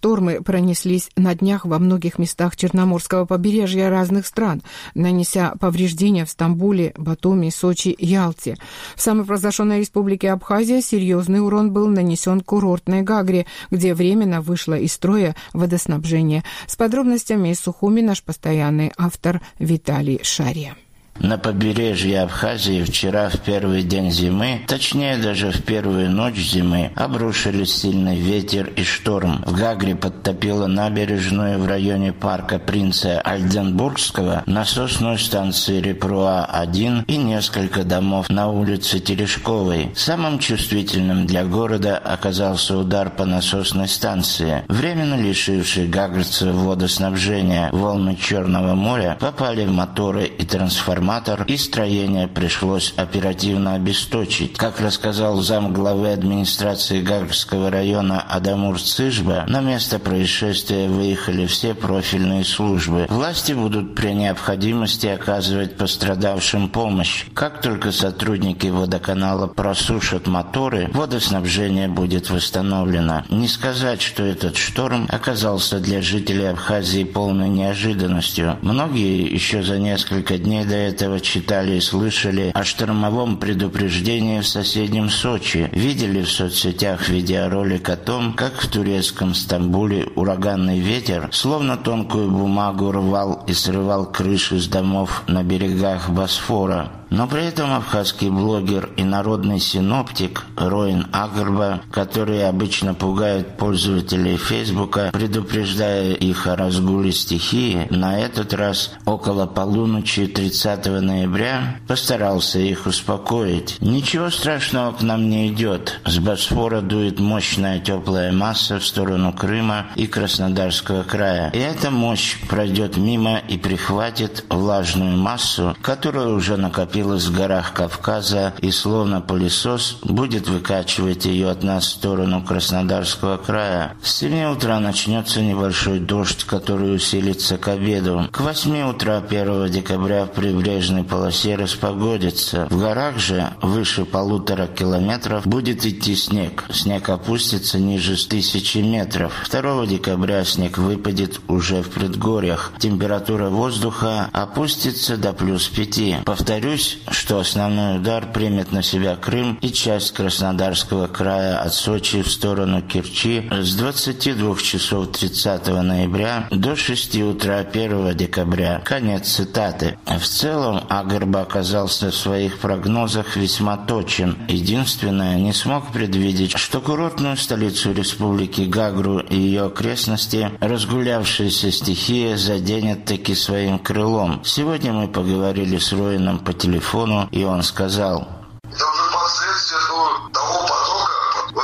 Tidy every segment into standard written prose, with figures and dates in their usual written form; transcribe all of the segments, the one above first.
Штормы пронеслись на днях во многих местах Черноморского побережья разных стран, нанеся повреждения в Стамбуле, Батуми, Сочи, Ялте. В самопровозглашенной республике Абхазия серьезный урон был нанесен курортной Гагре, где временно вышло из строя водоснабжение. С подробностями из Сухуми наш постоянный автор Виталий Шария. На побережье Абхазии вчера в первый день зимы, точнее даже в первую ночь зимы, обрушились сильный ветер и шторм. В Гагре подтопило набережную в районе парка Принца Альденбургского, насосную станцию Репруа-1 и несколько домов на улице Терешковой. Самым чувствительным для города оказался удар по насосной станции. Временно лишивший гагрцев водоснабжения волны Черного моря попали в моторы и трансформаторы, и строение пришлось оперативно обесточить. Как рассказал замглавы администрации Гагрского района Адамур Цыжба, на место происшествия выехали все профильные службы. Власти будут при необходимости оказывать пострадавшим помощь. Как только сотрудники водоканала просушат моторы, водоснабжение будет восстановлено. Не сказать, что этот шторм оказался для жителей Абхазии полной неожиданностью. Многие еще за несколько дней до этого читали и слышали о штормовом предупреждении в соседнем Сочи. Видели в соцсетях видеоролик о том, как в турецком Стамбуле ураганный ветер, словно тонкую бумагу, рвал и срывал крыши с домов на берегах Босфора. Но при этом абхазский блогер и народный синоптик Роин Агрба, который обычно пугает пользователей Фейсбука, предупреждая их о разгуле стихии, на этот раз около полуночи 30 ноября постарался их успокоить. Ничего страшного к нам не идет. С Босфора дует мощная теплая масса в сторону Крыма и Краснодарского края. И эта мощь пройдет мимо и прихватит влажную массу, которая уже накопилась в горах Кавказа и словно пылесос будет выкачивать ее от нас в сторону Краснодарского края. С 7 утра начнется небольшой дождь, который усилится к обеду. К 8 утра 1 декабря в прибрежной полосе распогодится. В горах же выше 1,5 километров будет идти снег. Снег опустится ниже 1000 метров. 2 декабря снег выпадет уже в предгорьях. Температура воздуха опустится до +5. Повторюсь, что основной удар примет на себя Крым и часть Краснодарского края от Сочи в сторону Керчи с 22 часов 30 ноября до 6 утра 1 декабря. Конец цитаты. В целом, Агрба оказался в своих прогнозах весьма точен. Единственное, не смог предвидеть, что курортную столицу республики Гагру и ее окрестности разгулявшаяся стихия заденет таки своим крылом. Сегодня мы поговорили с Роином по телефону, и он сказал: это уже последствия того потока, вот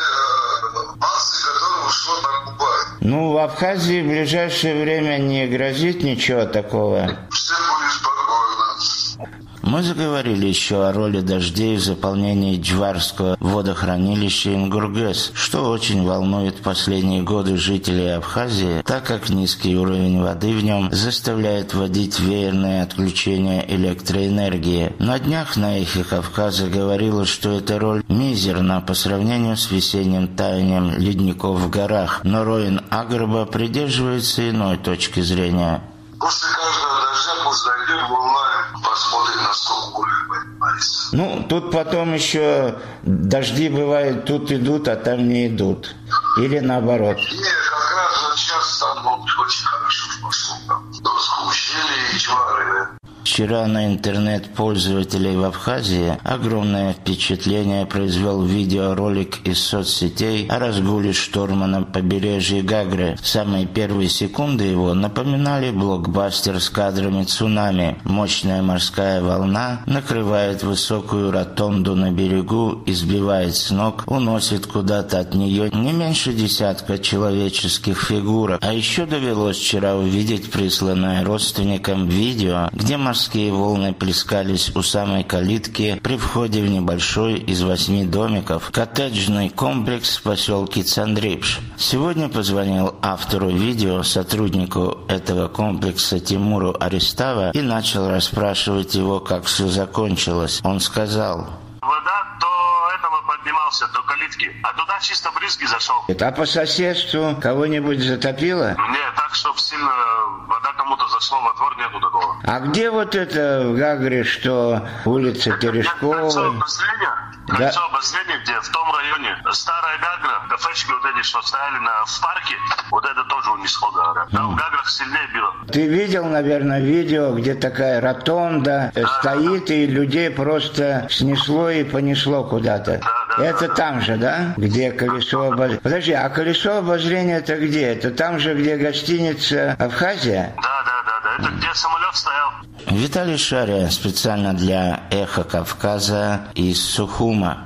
этой акции, которая ушла на Кубань. В Абхазии в ближайшее время не грозит ничего такого. Все были спокойны. Мы заговорили еще о роли дождей в заполнении Джварского водохранилища Ингургэс, что очень волнует в последние годы жителей Абхазии, так как низкий уровень воды в нем заставляет вводить веерные отключения электроэнергии. На днях на Эхе Кавказа говорила, что эта роль мизерна по сравнению с весенним таянием ледников в горах, но Роин Агрба придерживается иной точки зрения. После каждого дождя пусть зайдет волна, посмотрим, насколько уровень поднимается. Тут потом еще дожди бывают, тут идут, а там не идут. Или наоборот. Нет, как раз вот сейчас там очень хорошо пошло. Дорское ущелье и Чвары. Вчера на интернет-пользователей в Абхазии огромное впечатление произвел видеоролик из соцсетей о разгуле шторма на побережье Гагры. Самые первые секунды его напоминали блокбастер с кадрами цунами. Мощная морская волна накрывает высокую ротонду на берегу и сбивает с ног, уносит куда-то от нее не меньше десятка человеческих фигурок. А еще довелось вчера увидеть присланное родственникам видео, где морские волны плескались у самой калитки при входе в небольшой из 8 домиков коттеджный комплекс в поселке Цандрипш. Сегодня позвонил автору видео, сотруднику этого комплекса Тимуру Аристава, и начал расспрашивать его, как все закончилось. Он сказал: вода до этого поднималась добрался до калитки, а туда чисто брызги зашел. А по соседству кого-нибудь затопило? Не, так, чтобы сильно вода кому-то зашла во двор, нету такого. А где вот это в Гагре, что улица Терешковой? Кольцо обозрения, где в том районе старая Гагра, кафешки вот эти, что стояли в парке, вот это тоже унесло, говорят. Там в Гаграх сильнее било. Ты видел, наверное, видео, где такая ротонда стоит, и людей просто снесло и понесло куда-то. Это там же, да? Где колесо обозрения? Подожди, а колесо обозрения это где? Это там же, где гостиница Абхазия? Да. Это где самолет стоял. Виталий Шария специально для «Эхо Кавказа» из Сухума.